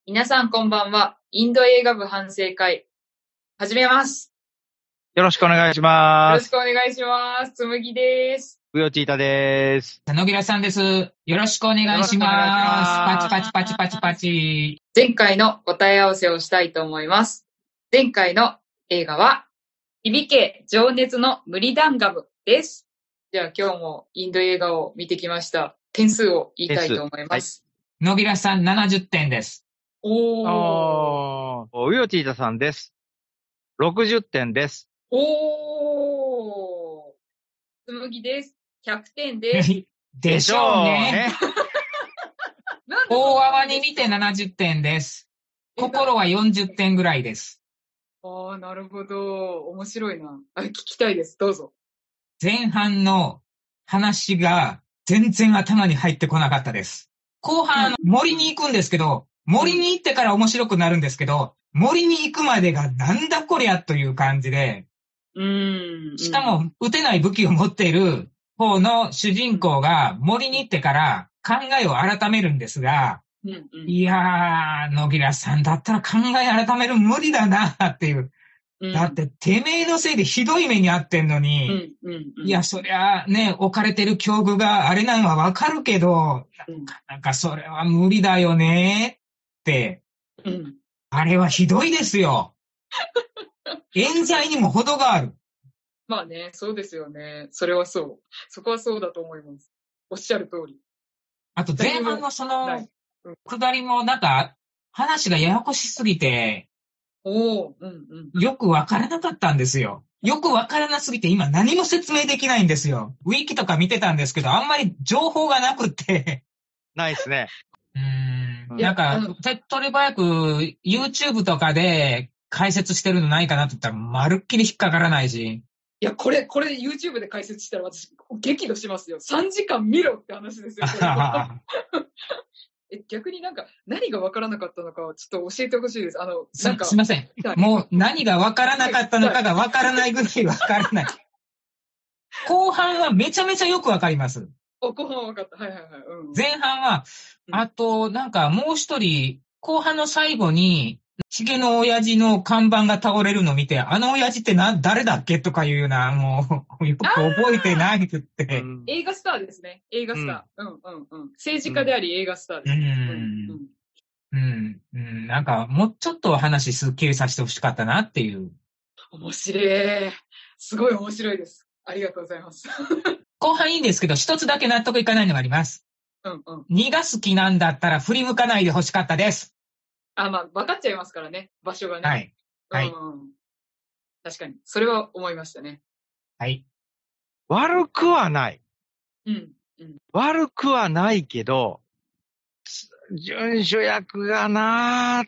皆さんこんばんは。インド映画部反省会、始めます。 よろしくお願いしよます。 ろしくお願いします。つむぎです。 うよちいたです。 野木さんです。よろしくお願いしよろしくお願いしま。 ますす。 パチパチパチパチパチ。 前回の答え合わせをしたいと思います。前回の映画は、響け情熱のムリダンガムです。では今日もインド映画を見てきました。点数を言いたいと思います。 野木さん70点です。 おー。 うよちいたさんです。60点です。 おー。つむぎです。100点です。 でしょうね。大泡に見て70点です。心は40点ぐらいです。 ああ、なるほど。面白いな。聞きたいです。どうぞ。 前半の話が全然頭に入ってこなかったです。後半、森に行くんですけど、森に行ってから面白くなるんですけど、森に行くまでがなんだこりゃという感じで、しかも撃てない武器を持っている方の主人公が森に行ってから考えを改めるんですが、いやー、野木さんだったら考え改める無理だなっていう。だっててめえのせいでひどい目に遭ってんのに、いや、そりゃね、置かれてる境遇があれなんはわかるけど、なんかそれは無理だよねって、あれはひどいですよ。冤罪にも程がある。 まあね、そうですよね。それはそう。そこはそうだと思います。おっしゃる通り。 あと前半のその、下りもなんか、話がややこしすぎて、よくわからなかったんですよ。よくわからなすぎて今何も説明できないんですよ。ウィキとか見てたんですけど、あんまり情報がなくって。 ないですね。 なんか、手っ取り早く YouTube とかで解説してるのないかなと言ったら、まるっきり引っかからないし。 いや、これ YouTube で解説したら私、激怒しますよ。3時間見ろって話ですよ。逆になんか、何が分からなかったのかちょっと教えてほしいです。なんか。 すいません。もう何が分からなかったのかが分からないぐらい分からない。後半はめちゃめちゃよく分かります。 後半は分かった。はい。 前半は、あと、なんかもう一人、後半の最後に、ヒゲの親父の看板が倒れるのを見て、あの親父って誰だっけとかいうような、もう、よく覚えてないくって。 映画スターですね。映画スター。政治家であり映画スターです。 なんか、もうちょっと話すっきりさせてほしかったなっていう。 面白い。すごい面白いです。ありがとうございます。 後半いいんですけど、一つだけ納得いかないのがあります。2が好きなんだったら振り向かないでほしかったです。 まあ、分かっちゃいますからね。場所がね。 はい。 確かに。それは思いましたね。 はい。 悪くはない。悪くはないけど、準主役がなーって、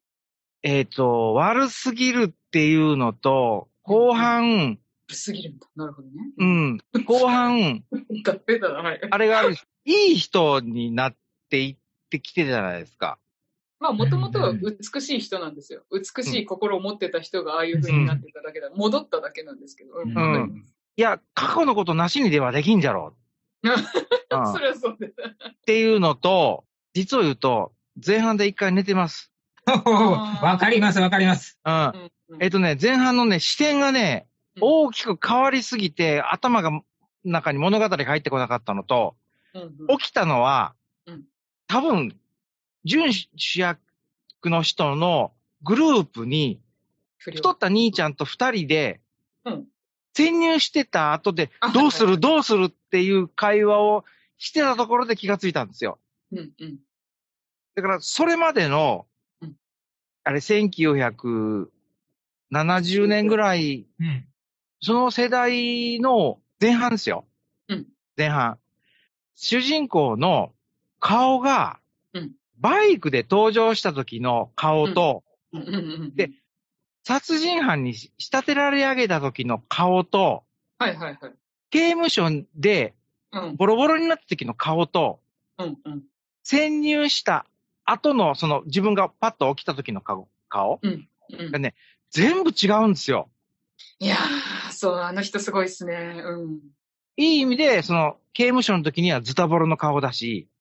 悪すぎるっていうのと、後半、 悪すぎるんだ。なるほどね。 後半、 ダメだな、はい。 あれがある、いい人になっていってきてるじゃないですか。 まあ、もともとは美しい人なんですよ。美しい心を持ってた人がああいう風になってただけだ。戻っただけなんですけど。 いや、過去のことなしにではできんじゃろう。 それはそうです。 っていうのと、実を言うと、前半で一回寝てます。 わかります。 前半のね、視点がね、大きく変わりすぎて、頭が中に物語が入ってこなかったのと、起きたのは、多分、準主役の人のグループに、太った兄ちゃんと二人で、潜入してた後で、どうするっていう会話をしてたところで気がついたんですよ。だから、それまでの、あれ、1970年ぐらい、その世代の前半ですよ。前半。主人公の顔が、バイクで登場した時の顔と、で、殺人犯に仕立てられ上げた時の顔と、刑務所でボロボロになった時の顔と、潜入した後のその自分がパッと起きた時の顔がね、全部違うんですよ。 いやー、そう、あの人すごいっすね。 いい意味で、その刑務所の時にはズタボロの顔だし、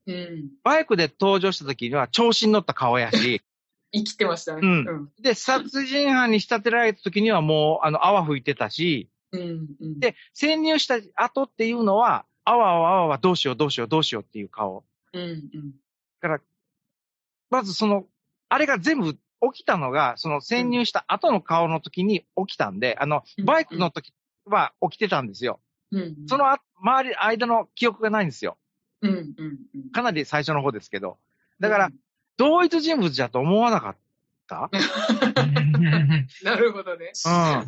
うん。 バイクで登場した時には調子に乗った顔やし、 生きてましたね。 うん。で、殺人犯に仕立てられた時にはもう、泡吹いてたし、 うん。うん。 で、潜入した後っていうのは、あわあわあわどうしようどうしようどうしようっていう顔。 うん。うん。 だから、まずあれが全部起きたのが、その潜入した後の顔の時に起きたんで、バイクの時は起きてたんですよ。 うん。 その周り、間の記憶がないんですよ。 うん。うん。 かなり最初の方ですけど。だから、同一人物だと思わなかったなるほどね。 うん。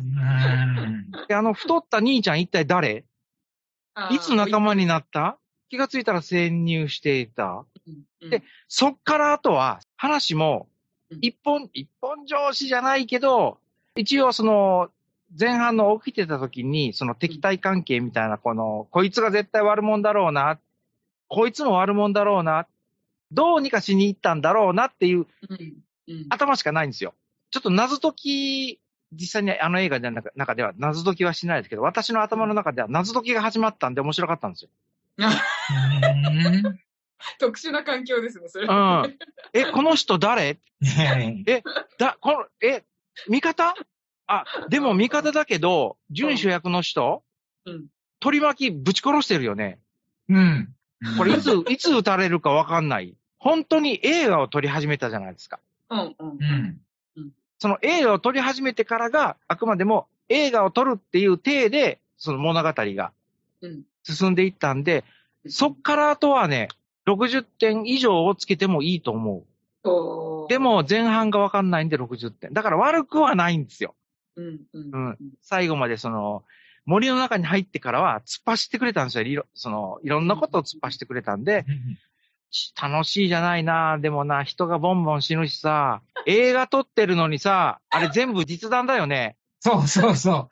で、太った兄ちゃん一体誰？いつ仲間になった？気がついたら潜入していた。で、そっからあとは、話も、一本上司じゃないけど、一応前半の起きてた時に、敵対関係みたいな、こいつが絶対悪者だろうな、こいつも悪者だろうな、どうにかしに行ったんだろうなっていう頭しかないんですよ。ちょっと謎解き、実際に映画の中では謎解きはしないですけど、私の頭の中では謎解きが始まったんで面白かったんですよ。 特殊な環境ですね、それ。 うん。この人誰？味方？でも味方だけど、準主役の人、取り巻きぶち殺してるよね。 うん。 これいつ撃たれるかわかんない。本当に映画を撮り始めたじゃないですか。その映画を撮り始めてからが、あくまでも映画を撮るっていう体で、その物語が進んでいったんで、そっからあとはね、60点以上をつけてもいいと思う。でも前半がわかんないんで60点。だから悪くはないんですよ。最後まで森の中に入ってからは突っ走ってくれたんですよ。いろんなことを突っ走ってくれたんで、楽しいじゃないな。でもな、人がボンボン死ぬしさ、映画撮ってるのにさ、あれ全部実弾だよね。 そうそうそう。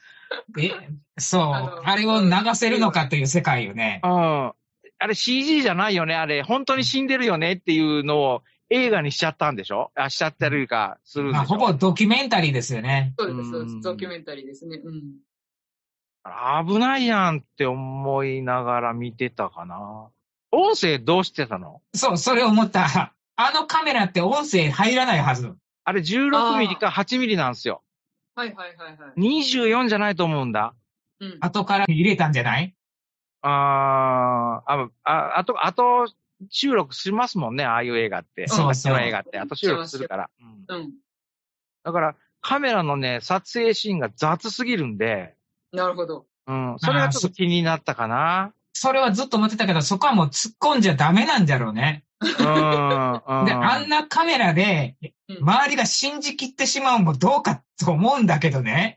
そう。あれを流せるのかっていう世界よね。 あれ CG じゃないよね。あれ本当に死んでるよねっていうのを映画にしちゃったんでしょ？しちゃってるか、するんでしょ？ ほぼドキュメンタリーですよね。 そうです、そうです。ドキュメンタリーですね。 危ないやんって思いながら見てたかな。音声どうしてたの？ そう、それ思った。あのカメラって音声入らないはず。 あれ16ミリか8ミリなんですよ。24じゃないと思うんだ。 後から入れたんじゃない？ あと収録しますもんね、ああいう映画って。 そうそう。映画って。後収録するから。だから、カメラのね、撮影シーンが雑すぎるんで。 なるほど。 それがちょっと気になったかな。 それはずっと思ってたけど、そこはもう突っ込んじゃダメなんだろうね。で、あんなカメラで、周りが信じきってしまうもどうかと思うんだけどね。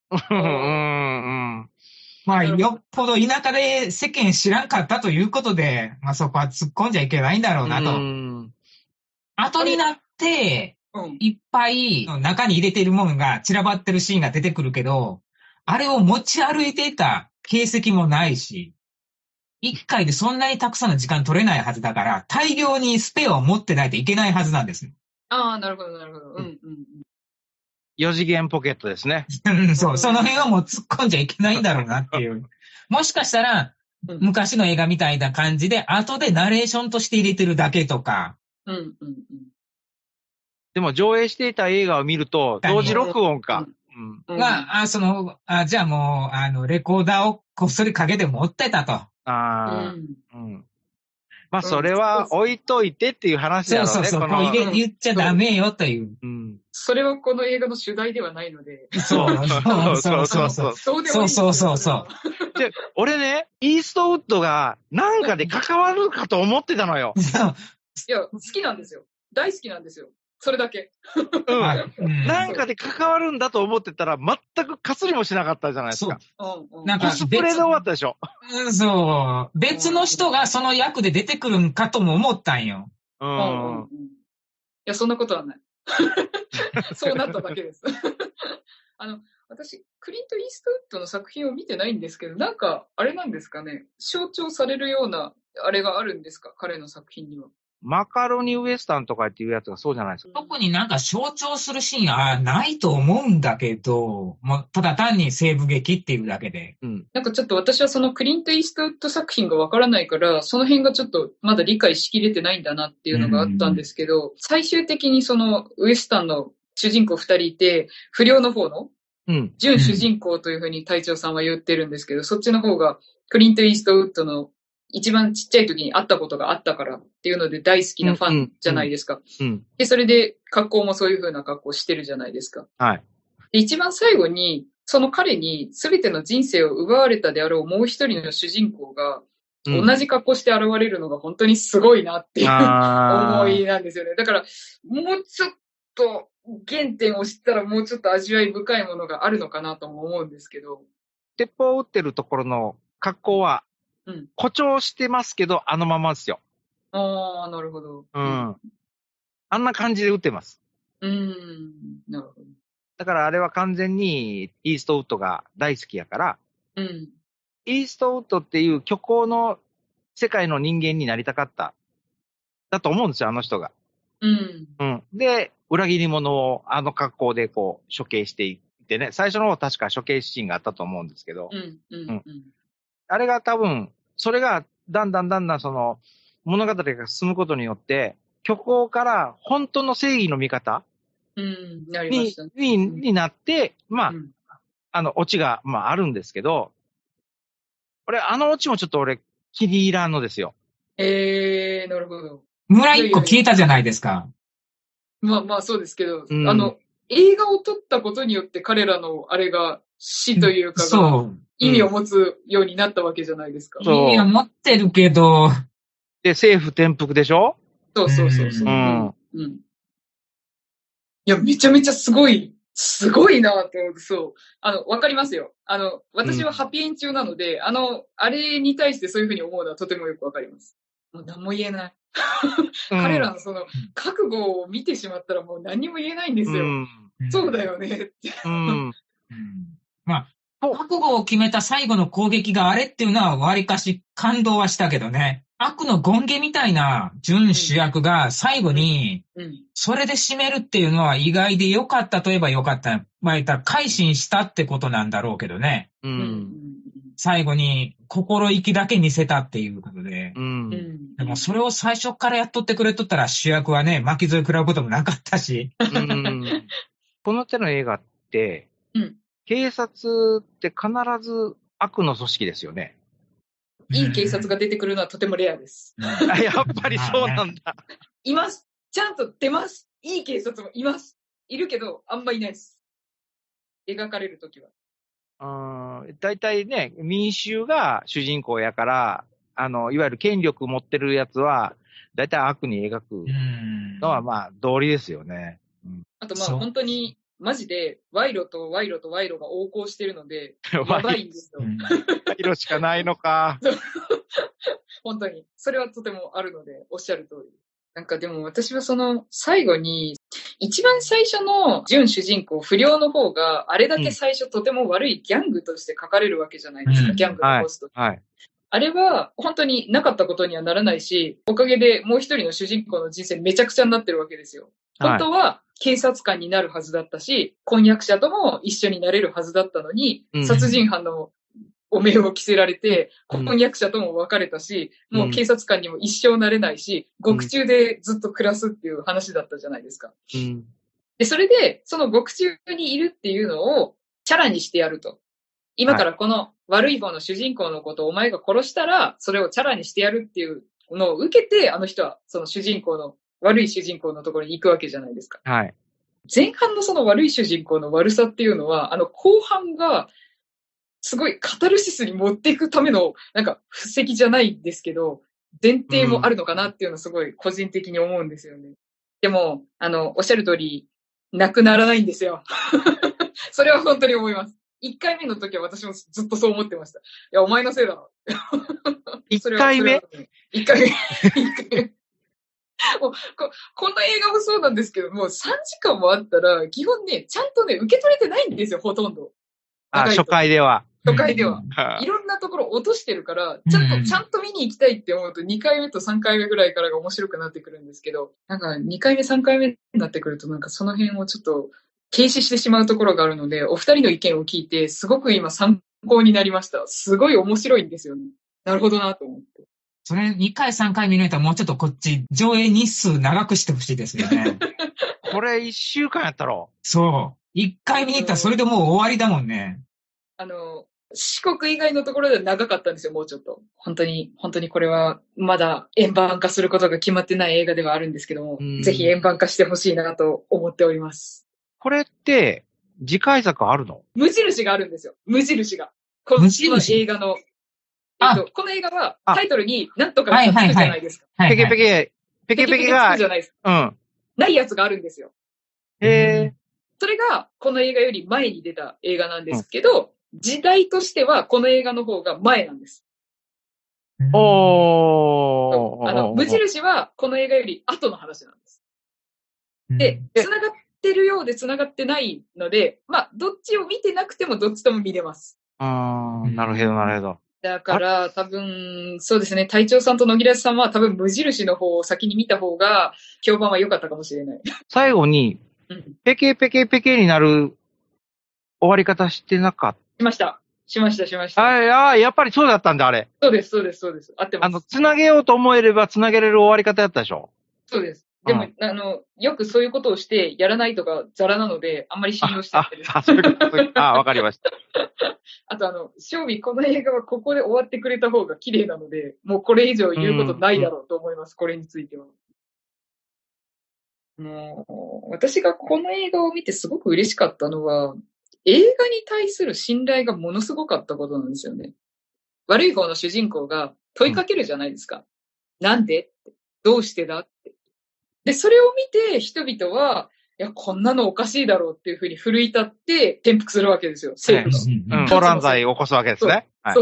まあ、よっぽど田舎で世間知らんかったということで、まあそこは突っ込んじゃいけないんだろうなと。後になって、いっぱい中に入れているものが散らばってるシーンが出てくるけど、あれを持ち歩いていた形跡もないし、一回でそんなにたくさんの時間取れないはずだから、大量にスペアを持ってないといけないはずなんです。 なるほど、なるほど。 4次元ポケットですね。 そう、その辺はもう突っ込んじゃいけないんだろうなっていう。もしかしたら、昔の映画みたいな感じで、後でナレーションとして入れてるだけとか。 でも上映していた映画を見ると、同時録音か。 じゃあもう、レコーダーをこっそりかけて持ってたと。 まあ、それは置いといてっていう話だろうね。 そう。言っちゃダメよという。 それはこの映画の主題ではないので。 そう。 で、俺ね、イーストウッドがなんかで関わるかと思ってたのよ。 いや、好きなんですよ。大好きなんですよ。それだけ。 なんかで関わるんだと思ってたら、全くかすりもしなかったじゃないですか。 なんかコスプレで終わったでしょ。 そう。別の人がその役で出てくるんかとも思ったんよ。 いや、そんなことはない。そうなっただけです。私、クリント・イーストウッドの作品を見てないんですけど、なんか、あれなんですかね、象徴されるような、あれがあるんですか、彼の作品には。 マカロニウエスタンとかっていうやつがそうじゃないですか。 特になんか象徴するシーンはないと思うんだけど、もうただ単に西部劇っていうだけで。 なんかちょっと私はそのクリント・イーストウッド作品がわからないから、その辺がちょっとまだ理解しきれてないんだなっていうのがあったんですけど、最終的にそのウエスタンの主人公二人いて、不良の方の、準主人公というふうに隊長さんは言ってるんですけど、そっちの方がクリント・イーストウッドの一番ちっちゃい時に会ったことがあったからっていうので大好きなファンじゃないですか。で、それで格好もそういう風な格好してるじゃないですか。 はい。 で、一番最後に、その彼に全ての人生を奪われたであろうもう一人の主人公が、同じ格好して現れるのが本当にすごいなっていう思いなんですよね。だから、もうちょっと原点を知ったらもうちょっと味わい深いものがあるのかなとも思うんですけど。 鉄砲を撃ってるところの格好は、誇張してますけど、あのままですよ。 ああ、なるほど。 あんな感じで撃ってます。 なるほど。 だからあれは完全にイーストウッドが大好きやから、イーストウッドっていう虚構の世界の人間になりたかった。だと思うんですよ、あの人が。で、裏切り者をあの格好でこう処刑していってね、最初の方確か処刑シーンがあったと思うんですけど、あれが多分、それがだんだんその物語が進むことによって、虚構から本当の正義の味方になって、まあ、オチが、まあ、あるんですけど、あのオチもちょっと気に入らんのですよ。 なるほど。 村一個消えたじゃないですか。 まあそうですけど、映画を撮ったことによって彼らのあれが死というかが意味を持つようになったわけじゃないですか。 意味を持ってるけど。 で、政府転覆でしょ？ そう。いや、めちゃめちゃすごいなと思って、そう。わかりますよ。私はハッピーエン中なので、あれに対してそういうふうに思うのはとてもよくわかります。もう何も言えない。彼らのその、覚悟を見てしまったらもう何も言えないんですよ。そうだよねって。 まあ、覚悟を決めた最後の攻撃があれっていうのは割かし感動はしたけどね。悪の権化みたいな準主役が最後に、それで締めるっていうのは意外で良かったといえば良かった。まあ言ったら改心したってことなんだろうけどね。最後に心意気だけ見せたっていうことで。でもそれを最初からやっとってくれとったら主役はね、巻き添え食らうこともなかったし。 この手の映画って、警察って必ず悪の組織ですよね。 いい警察が出てくるのはとてもレアです。 やっぱりそうなんだ。 います。ちゃんと出ます。いい警察もいます。いるけど、あんまいないです。描かれるときは。 だいたいね、民衆が主人公やから、いわゆる権力持ってるやつは、だいたい悪に描くのは、まあ、道理ですよね。 あと、まあ、本当に、マジで、賄賂と賄賂が横行してるので、やばいんですよ。 賄賂しかないのか。 本当に。それはとてもあるので、おっしゃる通り。なんかでも私はその、最後に、一番最初の準主人公、不良の方が、あれだけ最初とても悪いギャングとして書かれるわけじゃないですか、ギャングのボスと。あれは、本当になかったことにはならないし、おかげでもう一人の主人公の人生めちゃくちゃになってるわけですよ。本当は警察官になるはずだったし、婚約者とも一緒になれるはずだったのに、殺人犯の汚名を着せられて、婚約者とも別れたし、もう警察官にも一生なれないし、獄中でずっと暮らすっていう話だったじゃないですか。で、それで、その獄中にいるっていうのをチャラにしてやると。今からこの悪い方の主人公のことをお前が殺したら、それをチャラにしてやるっていうのを受けて、あの人はその悪い主人公のところに行くわけじゃないですか。前半のその悪い主人公の悪さっていうのは、後半が、すごいカタルシスに持っていくための、なんか、布石じゃないんですけど、前提もあるのかなっていうのをすごい個人的に思うんですよね。でも、おっしゃる通り、なくならないんですよ。それは本当に思います。1回目の時は私もずっとそう思ってました。いや、お前のせいだろ。 1回目 ?1 回目。もうこの映画もそうなんですけど、もう3時間もあったら、基本ね、ちゃんとね、受け取れてないんですよ、ほとんど。 初回では。 都会では。いろんなところ落としてるから、ちゃんと見に行きたいって思うと2回目と3回目ぐらいからが面白くなってくるんですけど、なんか2回目3回目になってくるとなんかその辺をちょっと軽視してしまうところがあるので、お二人の意見を聞いてすごく今参考になりました。すごい面白いんですよね。なるほどなと思って。 それ2回3回見抜いたらもうちょっとこっち上映日数長くしてほしいですよね。 これ1週間やったろ。 そう。1回見に行ったらそれでもう終わりだもんね。 四国以外のところで長かったんですよ、もうちょっと。本当にこれはまだ円盤化することが決まってない映画ではあるんですけども、ぜひ円盤化してほしいなと思っております。 これって、次回作あるの？ 無印があるんですよ。無印が。この映画の。この映画はタイトルになんとかがつくじゃないですか。 ペケが、 じゃないですか。ないやつがあるんですよ。 へー。 それがこの映画より前に出た映画なんですけど、時代としてはこの映画の方が前なんです。無印はこの映画より後の話なんです。で、繋がってるようで繋がってないので、まあ、どっちを見てなくてもどっちとも見れます。 なるほど、なるほど。 だから、多分、そうですね、隊長さんと野木らさんは多分無印の方を先に見た方が評判は良かったかもしれない。 最後に、ペケになる終わり方してなかった？ しました。 やっぱりそうだったんだ、あれ。 そうです。合ってます。 つなげようと思えればつなげれる終わり方やったでしょ？ そうです。でも、よくそういうことをしてやらないとかザラなので、あんまり信用してないです。 そういうこと。わかりました。 あと正味この映画はここで終わってくれた方が綺麗なので、もうこれ以上言うことないだろうと思います、これについては。私がこの映画を見てすごく嬉しかったのは、映画に対する信頼がものすごかったことなんですよね。悪い方の主人公が問いかけるじゃないですか。なんでって。どうしてだって。で、それを見て人々は、いや、こんなのおかしいだろうっていうふうに奮い立って転覆するわけですよ、政府が。 暴乱罪を起こすわけですね。 そう。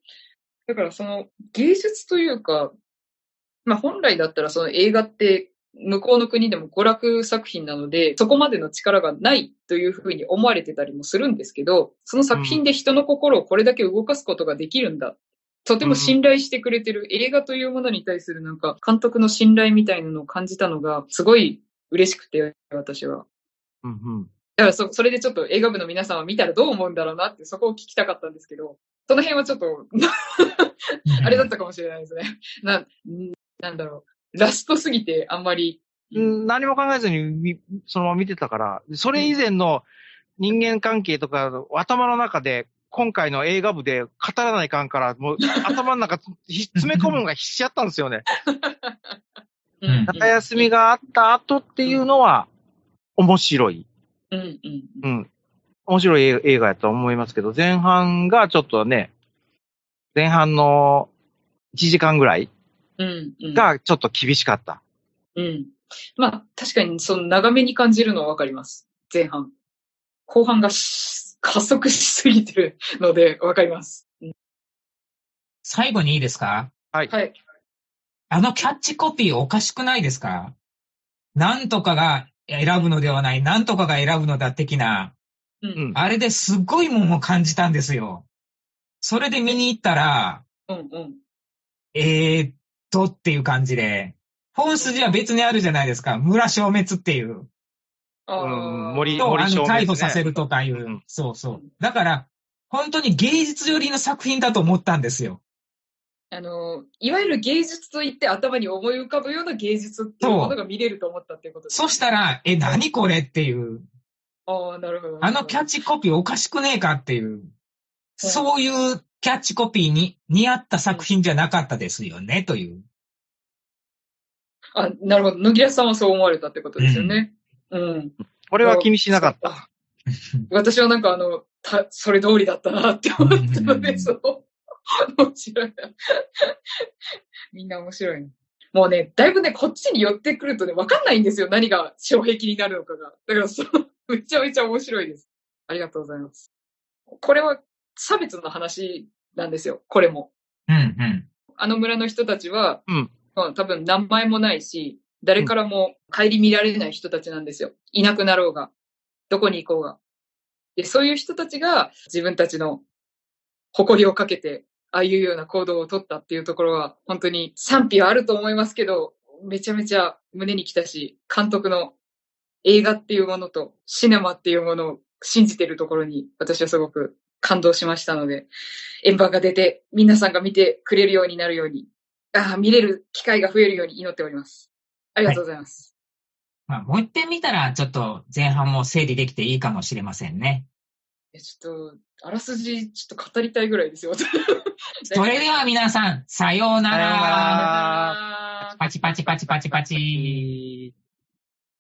だからその芸術というか、まあ本来だったらその映画って向こうの国でも娯楽作品なので、そこまでの力がないというふうに思われてたりもするんですけど、その作品で人の心をこれだけ動かすことができるんだ。とても信頼してくれてる映画というものに対するなんか監督の信頼みたいなのを感じたのがすごい嬉しくて、私は。だからそれでちょっと映画部の皆さんは見たらどう思うんだろうなってそこを聞きたかったんですけど、その辺はちょっとあれだったかもしれないですね。なんだろう。ラストすぎてあんまり。 何も考えずにそのまま見てたから、それ以前の人間関係とか頭の中で今回の映画部で語らないかんから、もう頭の中詰め込むのが必死やったんですよね。中休みがあった後っていうのは面白い。面白い映画やと思いますけど、前半がちょっとね、前半の1時間ぐらいがちょっと厳しかった。 まあ、確かにその長めに感じるのはわかります。前半。後半が加速しすぎてるのでわかります。 最後にいいですか？ はい。 はい。 キャッチコピーおかしくないですか？なんとかが選ぶのではない、なんとかが選ぶのだ的な。あれですっごいもんを感じたんですよ。それで見に行ったら、っていう感じで、本筋は別にあるじゃないですか。村消滅っていう。 森と、 消滅、ね。 逮捕させるとかいう。そう。だから、本当に芸術寄りの作品だと思ったんですよ。 いわゆる芸術といって頭に思い浮かぶような芸術っていうものが見れると思ったっていうことです、ね。 そしたら、何これっていう。 なるほど。 キャッチコピーおかしくねえかっていう。そういうキャッチコピーに似合った作品じゃなかったですよね、という。 なるほど。野木さんはそう思われたってことですよね。 俺は気にしなかった。 私はなんかそれ通りだったなって思ったので、面白いな。みんな面白い、ね。もうね、だいぶね、こっちに寄ってくるとね、わかんないんですよ。何が障壁になるのかが。だからめちゃめちゃ面白いです。ありがとうございます。これは差別の話なんですよ。これも。あの村の人たちは、多分名前もないし、誰からも顧みられない人たちなんですよ。いなくなろうが、どこに行こうが。 で、そういう人たちが自分たちの誇りをかけて、ああいうような行動を取ったっていうところは、本当に賛否はあると思いますけど、めちゃめちゃ胸に来たし、監督の映画っていうものとシネマっていうものを信じているところに私はすごく感動しましたので、円盤が出て皆さんが見てくれるようになるように、見れる機会が増えるように祈っております。ありがとうございます。 はい、もう一遍見たらちょっと前半も整理できていいかもしれませんね。 ちょっと、あらすじちょっと語りたいぐらいですよ。 それでは皆さん、さようなら。 さようなら。 パチパチパチパチパチ。